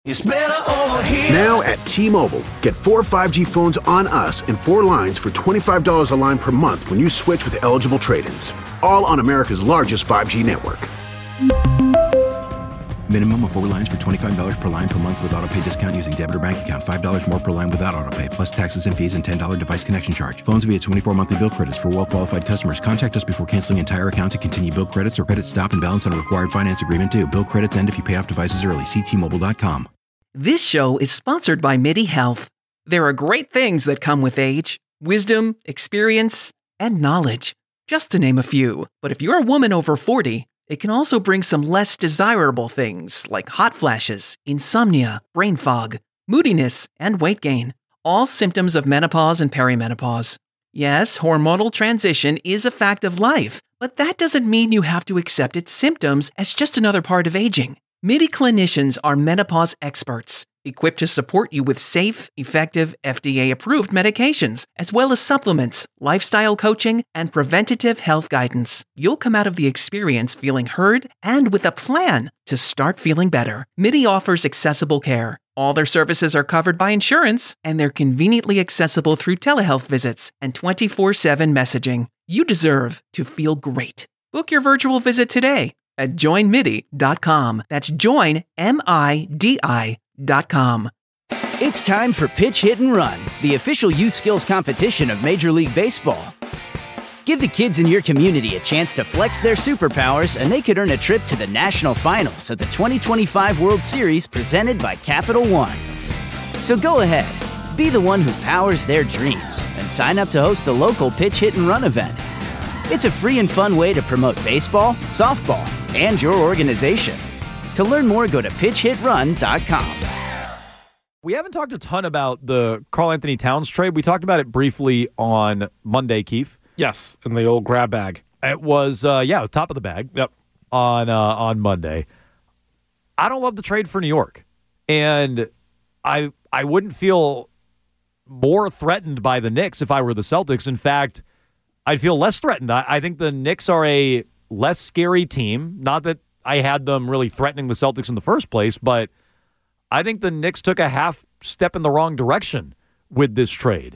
It's better over here. Now at T-Mobile, get 4 5G phones on us and 4 lines for $25 a line per month when you switch with eligible trade-ins. All on America's largest 5G network. Minimum of 4 lines for $25 per line per month with autopay discount using debit or bank account. $5 more per line without autopay, plus taxes and fees and $10 device connection charge. Phones via 24 monthly bill credits for well-qualified customers. Contact us before canceling entire account to continue bill credits or credit stop and balance on a required finance agreement due. Bill credits end if you pay off devices early. See T-Mobile.com. This show is sponsored by MIDI Health. There are great things that come with age: wisdom, experience, and knowledge, just to name a few. But if you're a woman over 40, it can also bring some less desirable things like hot flashes, insomnia, brain fog, moodiness, and weight gain. All symptoms of menopause and perimenopause. Yes, hormonal transition is a fact of life, but that doesn't mean you have to accept its symptoms as just another part of aging. MIDI clinicians are menopause experts, equipped to support you with safe, effective, FDA-approved medications, as well as supplements, lifestyle coaching, and preventative health guidance. You'll come out of the experience feeling heard and with a plan to start feeling better. MIDI offers accessible care. All their services are covered by insurance, and they're conveniently accessible through telehealth visits and 24/7 messaging. You deserve to feel great. Book your virtual visit today at joinmidi.com. That's joinmidi.com. It's time for Pitch, Hit, and Run, the official youth skills competition of Major League Baseball. Give the kids in your community a chance to flex their superpowers, and they could earn a trip to the national finals of the 2025 World Series presented by Capital One. So go ahead, be the one who powers their dreams, and sign up to host the local Pitch, Hit, and Run event. It's a free and fun way to promote baseball, softball, and your organization. To learn more, go to pitchhitrun.com. We haven't talked a ton about the Karl-Anthony Towns trade. We talked about it briefly on Monday, Keith. Yes, in the old grab bag. It was, top of the bag. Yep. On Monday. I don't love the trade for New York. And I wouldn't feel more threatened by the Knicks if I were the Celtics. In fact, I'd feel less threatened. I think the Knicks are a less scary team. Not that I had them really threatening the Celtics in the first place, but I think the Knicks took a half step in the wrong direction with this trade.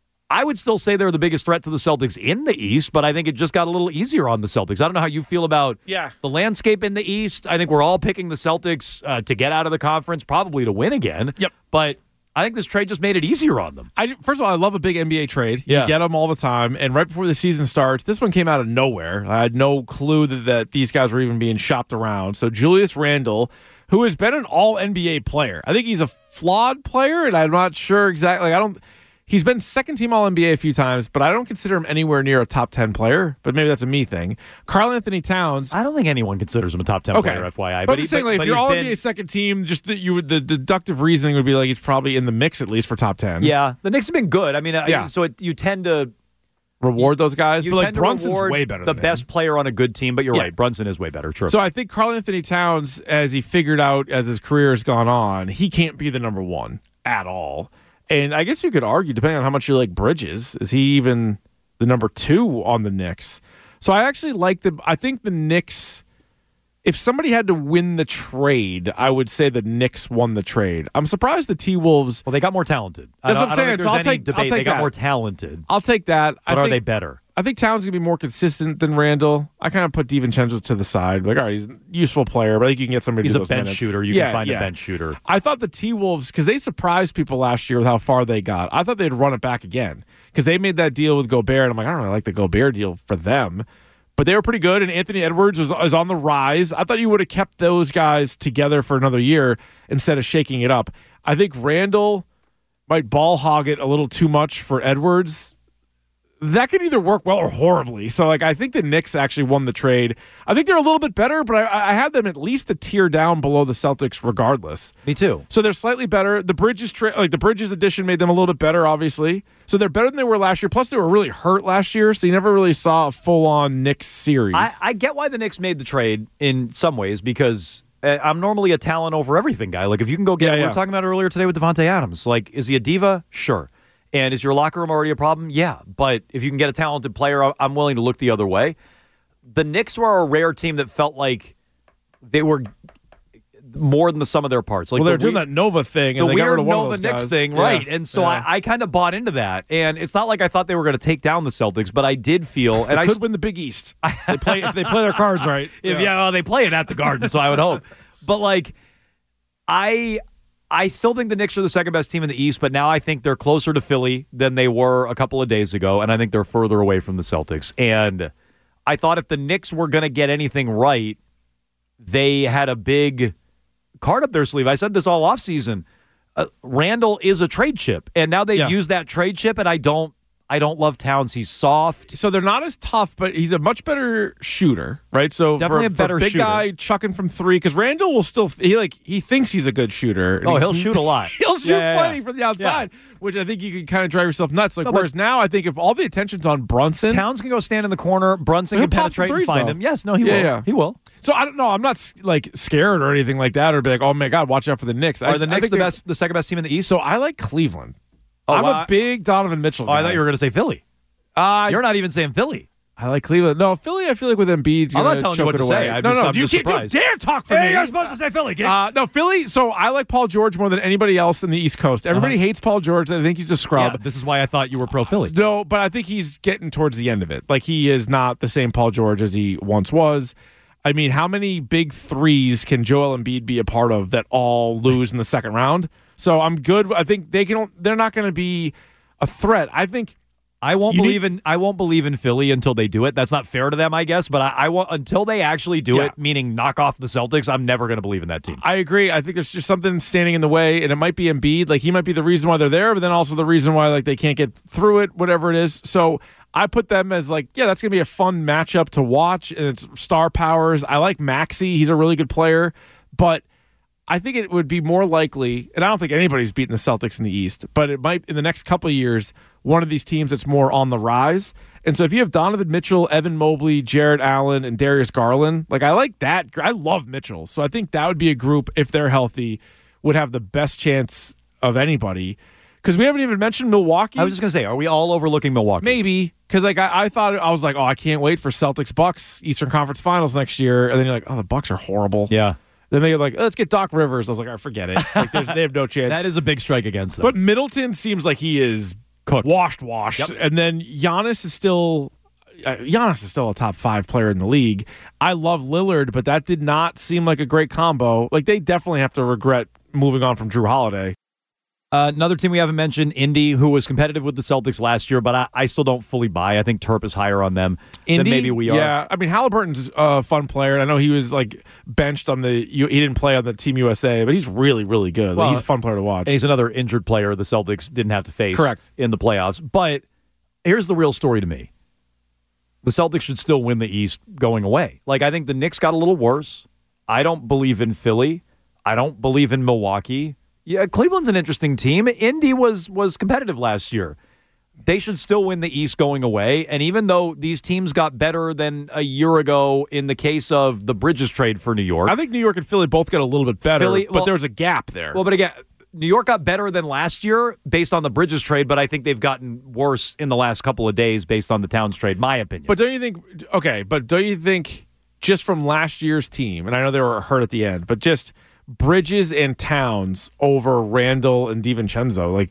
I would still say they're the biggest threat to the Celtics in the East, but I think it just got a little easier on the Celtics. I don't know how you feel about the landscape in the East. I think we're all picking the Celtics to get out of the conference, probably to win again. Yep. But I think this trade just made it easier on them. First of all, I love a big NBA trade. You get them all the time. And right before the season starts, this one came out of nowhere. I had no clue that these guys were even being shopped around. So Julius Randle, who has been an all-NBA player. I think he's a flawed player, and I'm not sure exactly. He's been second-team All-NBA a few times, but I don't consider him anywhere near a top 10 player. But maybe that's a me thing. Karl-Anthony Towns. I don't think anyone considers him a top 10 player, FYI. But I'm saying, if you're All-NBA second team, just the deductive reasoning would be like he's probably in the mix at least for top 10. Yeah, the Knicks have been good. I mean, you tend to reward those guys. You but tend to Brunson's reward way better the than best him. player on a good team, but you're right. Brunson is way better. True. So I think Karl-Anthony Towns, as he figured out as his career has gone on, he can't be the number one at all. And I guess you could argue, depending on how much you like Bridges, is he even the number 2 on the Knicks? So I actually I think the Knicks, if somebody had to win the trade, I would say the Knicks won the trade. I'm surprised the T-Wolves. Well, they got more talented. That's what I'm saying. So I'll take debate. They got more talented. I'll take that. But are they better? I think Towns is going to be more consistent than Randall. I kind of put DiVincenzo to the side. Like, all right, he's a useful player, but I think you can get somebody He's to a those bench minutes. shooter. You can find a bench shooter. I thought the T-Wolves, because they surprised people last year with how far they got, I thought they'd run it back again because they made that deal with Gobert, and I'm like, I don't really like the Gobert deal for them. But they were pretty good, and Anthony Edwards was on the rise. I thought you would have kept those guys together for another year instead of shaking it up. I think Randall might ball hog it a little too much for Edwards. That could either work well or horribly. So, I think the Knicks actually won the trade. I think they're a little bit better, but I had them at least a tier down below the Celtics regardless. Me too. So they're slightly better. The Bridges addition made them a little bit better, obviously. So they're better than they were last year. Plus, they were really hurt last year, so you never really saw a full-on Knicks series. I get why the Knicks made the trade in some ways because I'm normally a talent over everything guy. Like, if you can go get we were talking about it earlier today with Devontae Adams. Like, is he a diva? Sure. And is your locker room already a problem? Yeah. But if you can get a talented player, I'm willing to look the other way. The Knicks were a rare team that felt like they were more than the sum of their parts. Like, well, they're doing that Nova thing, and the they got weird rid of one Nova of those Knicks guys. thing, right? And so I kind of bought into that. And it's not like I thought they were going to take down the Celtics, but I did feel, and they I could win the Big East. If they play their cards right. Well, they play it at the Garden, so I would hope. But like, I still think the Knicks are the second best team in the East, but now I think they're closer to Philly than they were a couple of days ago, and I think they're further away from the Celtics. And I thought if the Knicks were going to get anything right, they had a big card up their sleeve. I said this all offseason. Randall is a trade chip, and now they've used that trade chip, and I don't love Towns. He's soft. So they're not as tough, but he's a much better shooter, right? So definitely for a better big shooter. Guy chucking from three, because Randall will still he thinks he's a good shooter. And he'll shoot a lot. He'll shoot plenty from the outside, which I think you can kind of drive yourself nuts. Like whereas now, I think if all the attention's on Brunson, Towns can go stand in the corner. Brunson can penetrate and find him. Yes, no, he will. Yeah. He will. So I don't know. I'm not like scared or anything like that, or be like, oh my god, watch out for the Knicks. Are the Knicks the second best team in the East? So I like Cleveland. Oh, I'm a big Donovan Mitchell guy. I thought you were going to say Philly. You're not even saying Philly. I like Cleveland. No, Philly, I feel like with Embiid's I'm going not to telling you choke what it to away. say. No, you can't dare talk for me. You're supposed to say Philly, kid. No, Philly. So I like Paul George more than anybody else in the East Coast. Everybody hates Paul George. I think he's a scrub. Yeah, this is why I thought you were pro Philly. No, but I think he's getting towards the end of it. Like, he is not the same Paul George as he once was. I mean, how many big threes can Joel Embiid be a part of that all lose in the second round? So I'm good. I think they're not going to be a threat. I think I won't believe in Philly until they do it. That's not fair to them, I guess. But I won't until they actually do it, meaning knock off the Celtics. I'm never going to believe in that team. I agree. I think there's just something standing in the way, and it might be Embiid. Like, he might be the reason why they're there, but then also the reason why they can't get through it. Whatever it is. So I put them as that's going to be a fun matchup to watch, and it's star powers. I like Maxey. He's a really good player, but I think it would be more likely, and I don't think anybody's beaten the Celtics in the East, but it might, in the next couple of years, one of these teams that's more on the rise. And so if you have Donovan Mitchell, Evan Mobley, Jarrett Allen, and Darius Garland, I like that. I love Mitchell. So I think that would be a group, if they're healthy, would have the best chance of anybody. Because we haven't even mentioned Milwaukee. I was just going to say, are we all overlooking Milwaukee? Maybe. Because I thought, I was like, I can't wait for Celtics-Bucks Eastern Conference Finals next year. And then you're like, the Bucks are horrible. Yeah. Then they're like, let's get Doc Rivers. I was like, forget it. They have no chance. That is a big strike against them. But Middleton seems like he is cooked. Washed. Yep. And then Giannis is still a top 5 player in the league. I love Lillard, but that did not seem like a great combo. They definitely have to regret moving on from Drew Holiday. Another team we haven't mentioned, Indy, who was competitive with the Celtics last year, but I still don't fully buy. I think Terp is higher on them than maybe we are. Yeah, I mean, Halliburton's a fun player. I know he was benched on he didn't play on the Team USA, but he's really, really good. He's a fun player to watch. And he's another injured player the Celtics didn't have to face in the playoffs. But here's the real story to me. The Celtics should still win the East going away. I think the Knicks got a little worse. I don't believe in Philly. I don't believe in Milwaukee. Yeah, Cleveland's an interesting team. Indy was competitive last year. They should still win the East going away. And even though these teams got better than a year ago in the case of the Bridges trade for New York. I think New York and Philly both got a little bit better, but there's a gap there. Well, but again, New York got better than last year based on the Bridges trade, but I think they've gotten worse in the last couple of days based on the Towns trade, my opinion. But don't you think just from last year's team, and I know they were hurt at the end, but just Bridges and Towns over Randall and DiVincenzo,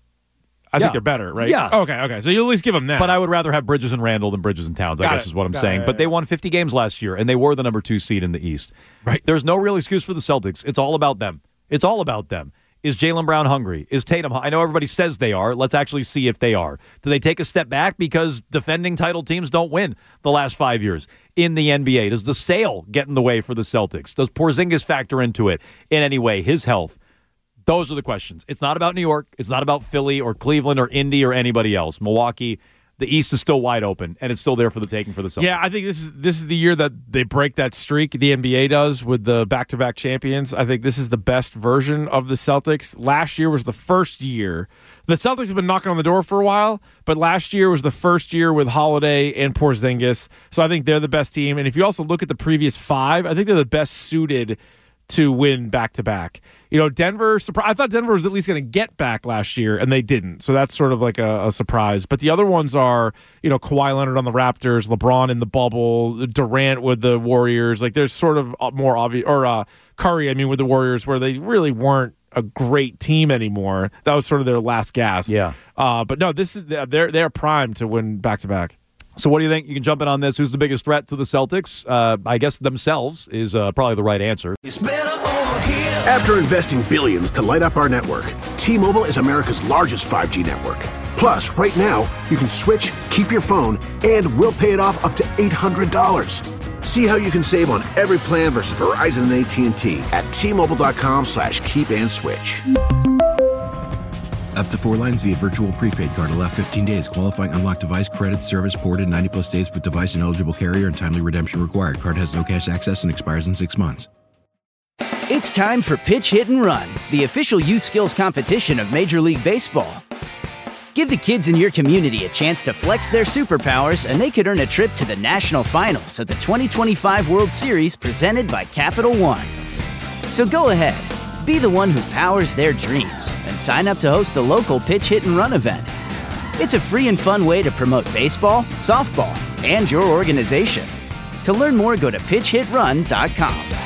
I think they're better, right? Yeah. Okay. So you at least give them that. But I would rather have Bridges and Randall than Bridges and Towns, I guess is what I'm saying. But they won 50 games last year, and they were the number 2 seed in the East. Right. There's no real excuse for the Celtics. It's all about them. It's all about them. Is Jaylen Brown hungry? Is Tatum? I know everybody says they are. Let's actually see if they are. Do they take a step back because defending title teams don't win the last 5 years in the NBA? Does the sale get in the way for the Celtics? Does Porzingis factor into it in any way? His health? Those are the questions. It's not about New York. It's not about Philly or Cleveland or Indy or anybody else. Milwaukee. The East is still wide open, and it's still there for the taking for the Celtics. Yeah, I think this is the year that they break that streak. The NBA does with the back-to-back champions. I think this is the best version of the Celtics. Last year was the first year. The Celtics have been knocking on the door for a while, but last year was the first year with Holiday and Porzingis. So I think they're the best team. And if you also look at the previous 5, I think they're the best suited to win back-to-back. Denver, I thought Denver was at least going to get back last year, and they didn't. So that's sort of like a surprise. But the other ones are, Kawhi Leonard on the Raptors, LeBron in the bubble, Durant with the Warriors. Like, there's sort of more obvious, or Curry, with the Warriors, where they really weren't a great team anymore. That was sort of their last gasp. Yeah. But no, this is they're primed to win back-to-back. So what do you think? You can jump in on this. Who's the biggest threat to the Celtics? I guess themselves is probably the right answer. After investing billions to light up our network, T-Mobile is America's largest 5G network. Plus, right now, you can switch, keep your phone, and we'll pay it off up to $800. See how you can save on every plan versus Verizon and AT&T at T-Mobile.com/keep-and-switch. Up to 4 lines via virtual prepaid card. Allow 15 days. Qualifying unlocked device credit service ported 90+ days with device and eligible carrier and timely redemption required. Card has no cash access and expires in 6 months. It's time for Pitch Hit and Run, the official youth skills competition of Major League Baseball. Give the kids in your community a chance to flex their superpowers, and they could earn a trip to the national finals of the 2025 World Series presented by Capital One. So go ahead, be the one who powers their dreams, and sign up to host the local Pitch Hit and Run event. It's a free and fun way to promote baseball, softball, and your organization. To learn more, go to pitchhitrun.com.